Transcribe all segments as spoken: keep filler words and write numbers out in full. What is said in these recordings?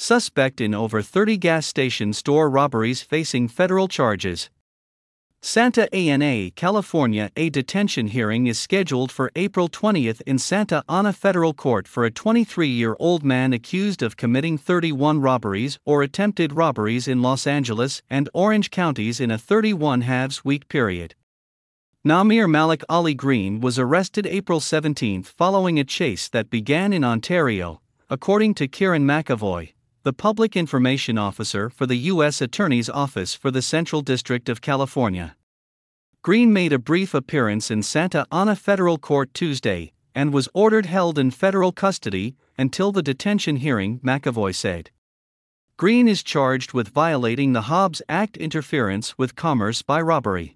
suspect in over thirty gas station store robberies facing federal charges. Santa Ana, California. A detention hearing is scheduled for April twentieth in Santa Ana Federal Court for a twenty-three-year-old man accused of committing thirty-one robberies or attempted robberies in Los Angeles and Orange counties in a thirty-one halves week period. Namir Malik Ali Green was arrested April seventeenth following a chase that began in Ontario, according to Kieran McAvoy, the public information officer for the U S Attorney's Office for the Central District of California. Green made a brief appearance in Santa Ana Federal Court Tuesday and was ordered held in federal custody until the detention hearing, McAvoy said. Green is charged with violating the Hobbs Act, interference with commerce by robbery.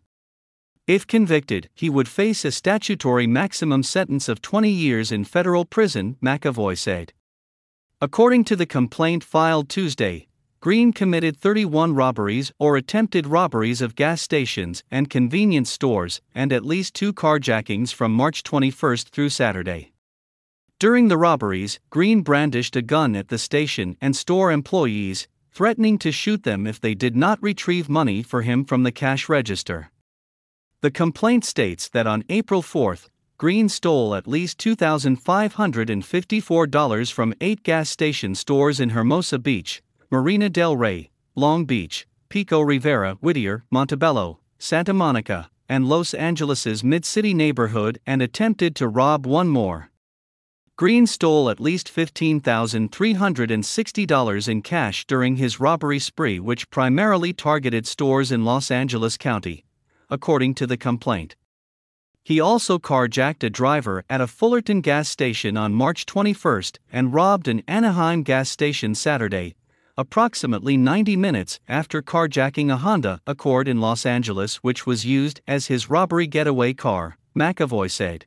If convicted, he would face a statutory maximum sentence of twenty years in federal prison, McAvoy said. According to the complaint filed Tuesday, Green committed thirty-one robberies or attempted robberies of gas stations and convenience stores and at least two carjackings from March twenty-first through Saturday. During the robberies, Green brandished a gun at the station and store employees, threatening to shoot them if they did not retrieve money for him from the cash register. The complaint states that on April fourth, Green stole at least two thousand five hundred fifty-four dollars from eight gas station stores in Hermosa Beach, Marina del Rey, Long Beach, Pico Rivera, Whittier, Montebello, Santa Monica, and Los Angeles's Mid-City neighborhood and attempted to rob one more. Green stole at least fifteen thousand three hundred sixty dollars in cash during his robbery spree, which primarily targeted stores in Los Angeles County, according to the complaint. He also carjacked a driver at a Fullerton gas station on March twenty-first and robbed an Anaheim gas station Saturday, approximately ninety minutes after carjacking a Honda Accord in Los Angeles, which was used as his robbery getaway car, McAvoy said.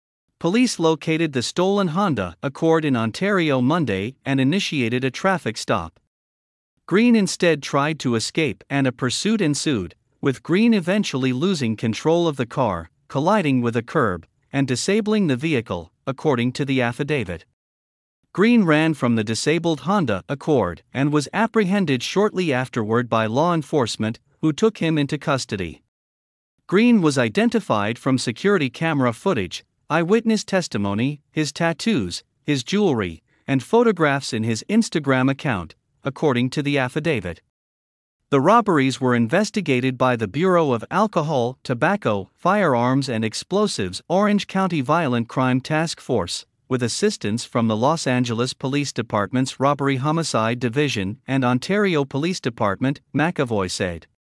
Police located the stolen Honda Accord in Ontario Monday and initiated a traffic stop. Green instead tried to escape and a pursuit ensued, with Green eventually losing control of the car, colliding with a curb, and disabling the vehicle, according to the affidavit. Green ran from the disabled Honda Accord and was apprehended shortly afterward by law enforcement, who took him into custody. Green was identified from security camera footage, eyewitness testimony, his tattoos, his jewelry, and photographs in his Instagram account, according to the affidavit. The robberies were investigated by the Bureau of Alcohol, Tobacco, Firearms and Explosives Orange County Violent Crime Task Force, with assistance from the Los Angeles Police Department's Robbery Homicide Division and Ontario Police Department, McAvoy said.